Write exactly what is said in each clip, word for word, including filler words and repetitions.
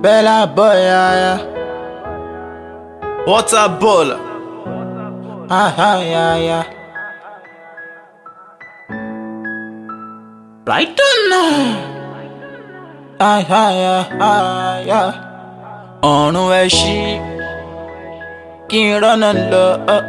Bella boy, yeah, yeah. Water ball. Ah, ah, yeah, yeah. Right on now. Ah, ah, yeah, ah, yeah. Ọ̀run ẹ ṣí kí n rọ́nà lọ.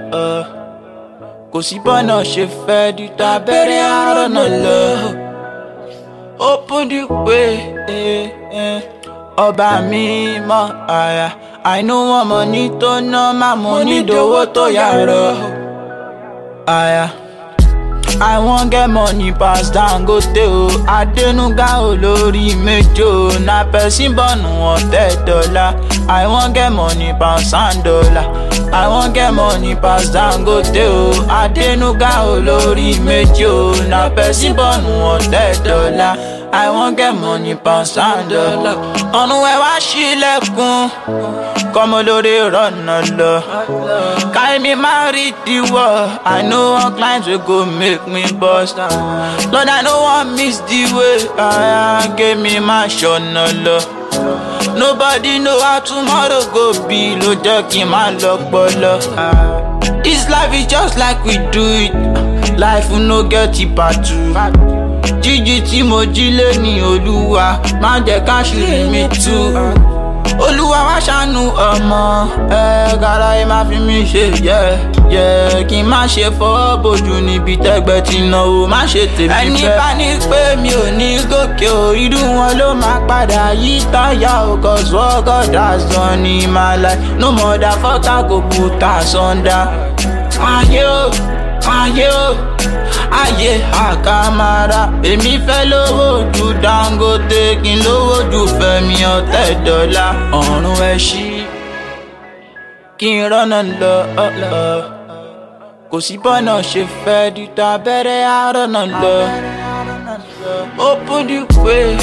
Kò sí bọ́nà ṣe fẹ́ di ta bẹ̀rẹ̀ àrọ́nà lọ. Open the way, eh, eh. Ọba mi mọ àyà. I know one money tó ná máa mú ní dowó tó yàrá. Àyà. I wan get money pass Dangote o. Adenuga olórí méjò. Na person bọ́ọ̀nù ọ̀tẹ̀ dọ́là. I wan get money pass Andola. I wan get money pass Dangote o. Adenuga olórí méjò. Na person bọ́ọ̀nù ọ̀tẹ̀ dọ́là. I wan get money pass Andola. Ọ̀nù ẹ̀ wá ṣílẹ̀kùn. Kọ́mọ lórí rọ̀nà lọ. Carry me marry the world. I know one clients will go make me bust. Lord, I no wan miss the way. I give me my ṣọ̀nà lọ. Nobody know how tomorrow go be. Ló jẹ́ kí n má lọ́pọlọ. This life is just like we do it. Life no get part two. Jíjí tí mo jí lé ní Olúwa. Má jẹ́ ká ṣírí mi tú. Olúwa wá ṣàánú ọmọ ẹ kára ẹ má fi mí ṣe yẹ yẹ kí n má ṣe fọwọ́ bojú níbi tẹ́gbẹ́ tí náwó má ṣe tèmi fẹ́. Ẹni bá ní pé mi ò ní gòkè o irú wọn ló máa padà yí táyà o. Cause what God has done in my life no motherfucker go put us under. Ayé o ayé o ayé àkàmàrà èmi fẹ́ lówó ju Dangote kí n lówó ju Fẹ́mi ọ̀tẹ̀ dọ́là. Ọ̀run ẹ ṣí kí n rọ́nà lọ. Kò sí bọ́nà ṣe fẹ́ di ta bẹ̀rẹ̀ àrọ́nà lọ. Open the way,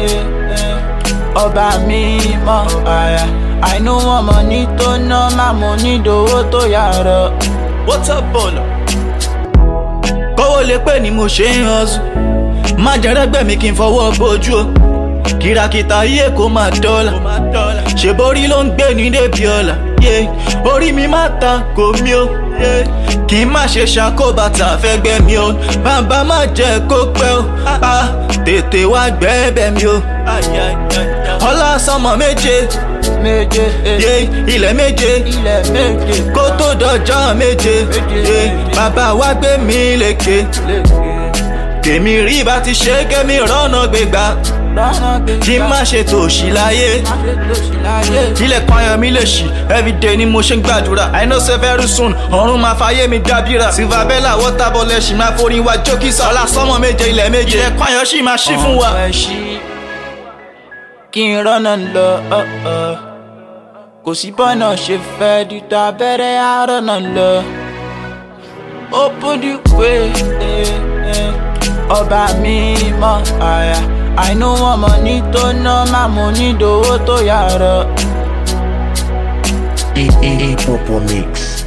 ọba mi mọ àyà. I know one money tó ná máa mú ní dowó tó yàrá. Water ball. Kówó lè pé ni mo ṣe ń hustle. Má jẹ́rẹ́gbẹ́ mi kí n fọwọ́ bojú o. Kìràkìtà iye kò máa dọ́là. Ṣèborí ló ń gbé ní débi ọ̀la. Orí mi má ta kò mí o. Kì í má ṣe ṣàkóbàtà fẹ́gbẹ́ mi o. Bàbá má jẹ́ kó pẹ́ o. Tètè wá gbẹ́bẹ̀ mi o. Ọlá sánmọ̀ méje. Méje, yeah, ilẹ̀ méje, ilẹ̀ méje, kó tó dọjọ́ méje, yeah, bàbá wa gbé mi lékè, kèmi rí bá ti ṣe kémi rọ́nà gbégbá, kí n má ṣe tòṣì láyé, ilẹ̀ payàn mi lè ṣì, everyday ni mo ṣe ń gbàdúrà, I know say very soon, ọ̀run máa fàyè mi dábìrà, Silver Bella water ball ẹ̀ṣì máa forí wa jókìsà, ọlá sánmọ̀ méje ilẹ̀ méje, ilẹ̀ payàn ṣì máa ṣí fún wa. Kí n rọ́nà lọ. Kò sí bọ́nà ṣe fẹ́ di ta bẹ̀rẹ̀ àrọ́nà lọ. Open the way, ọba mi mọ àyà. I know one money tó ná máa mú ní dowó tó yàrá. Purple Mix.